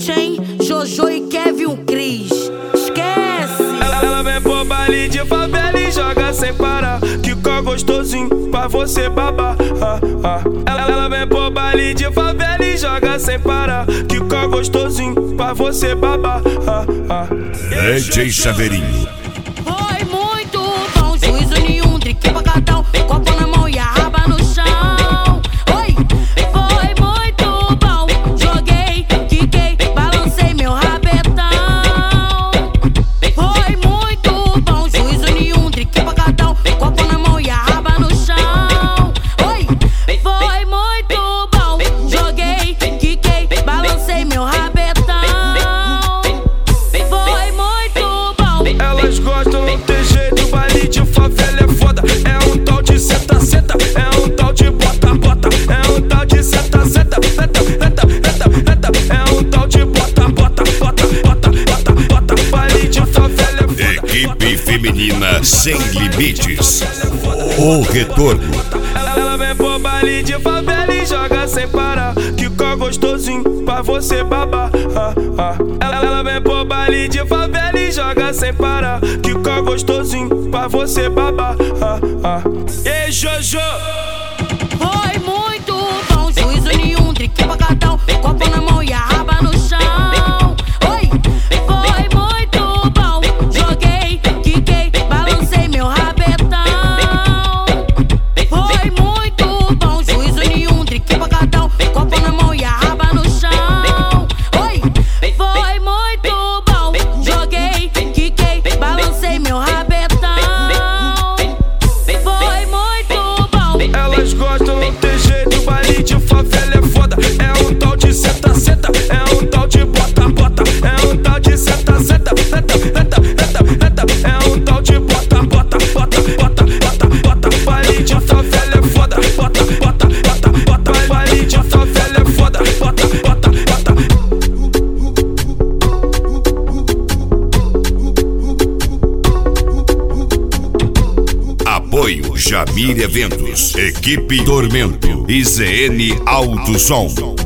beat, hein? Jojo e Kevin Cris. Esquece! Ela vem pro baile de favela e joga sem parar. Quica gostosinho pra você babar. Ela vem pro baile de favela e joga sem parar. Quica gostosinho pra você babar. DJ Chaveirinho. Foi muito bom, juízo nenhum, drique pra cada um, copo na mão e a raba no chão. Oi, foi muito bom, joguei, quiquei, balancei meu rabetão. Foi muito bom, juízo nenhum, drique pra cada um, copo na mão e a raba no chão. Oi, foi muito bom, joguei, quiquei, balancei meu rabetão. Foi muito bom. Elas gostam, não tem jeito, baile de favela é foda. É um tal de senta, senta, é um tal de bota, bota. É um tal de senta, senta, senta, senta, senta, senta. É um tal de bota, bota, bota, bota, bota, bota. Baile de favela é foda. Equipe feminina sem limites. O retorno. Ela vem pro baile de favela e joga sem parar. Quica gostosinho pra você babar. Ela vem pro baile de favela e joga sem parar. Quica gostosinho pra você babar. Ei, Jojo! Foi muito bom, juízo nenhum, drique pra cada um, copo na mão e a raba no chão. Oi, foi muito bom, joguei, quiquei, balancei meu rabetão. Foi muito bom, juízo nenhum, drique pra cada um, copo na mão e a raba no chão. Oi, foi muito bom, joguei, quiquei, balancei meu rabetão. Foi muito bom. Elas gostam, não tem jeito, baile de favela é foda. É um tal de senta, senta, é um tal de bota, bota. É um tal de senta, senta, senta, senta, senta, senta. É um tal de bota, bota, bota, bota, bota, bota. Baile de favela é foda, bota, bota, bota, bota. Baile de favela é foda, bota, bota, bota. Apoio Jamir Eventos. Equipe Tormento. IZN Alto Som.